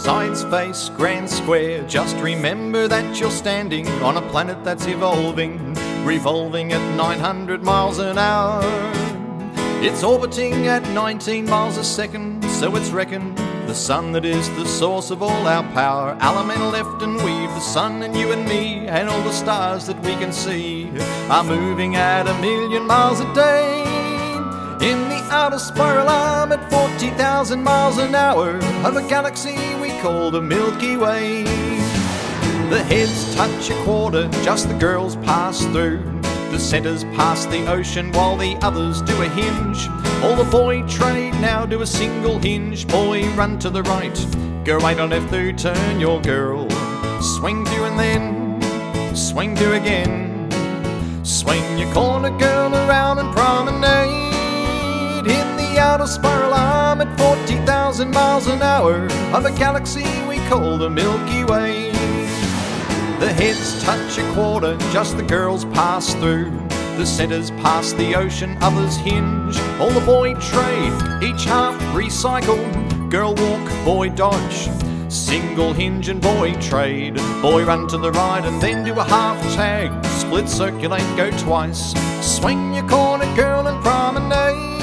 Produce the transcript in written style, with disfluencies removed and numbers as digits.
sides face grand square. Just remember that you're standing on a planet that's evolving, revolving at 900 miles an hour. It's orbiting at 19 miles a second, so it's reckoned the sun that is the source of all our power. Elemental left and weave, the sun and you and me, and all the stars that we can see are moving at 1,000,000 miles a day. In the outer spiral arm at 40,000 miles an hour of a galaxy we call the Milky Way. The heads touch a quarter, just the girls pass through. The centres pass the ocean while the others do a hinge. All the boy trade now do a single hinge. Boy, run to the right, girl right on left to turn your girl. Swing to and then swing to again. Swing your corner girl around and promenade. In the outer spiral arm at 40,000 miles an hour of a galaxy we call the Milky Way. The heads touch a quarter, just the girls pass through. The centres pass the ocean, others hinge. All the boy trade, each half recycle. Girl walk, boy dodge. Single hinge and boy trade. Boy run to the right and then do a half tag. Split, circulate, go twice. Swing your corner girl and promenade.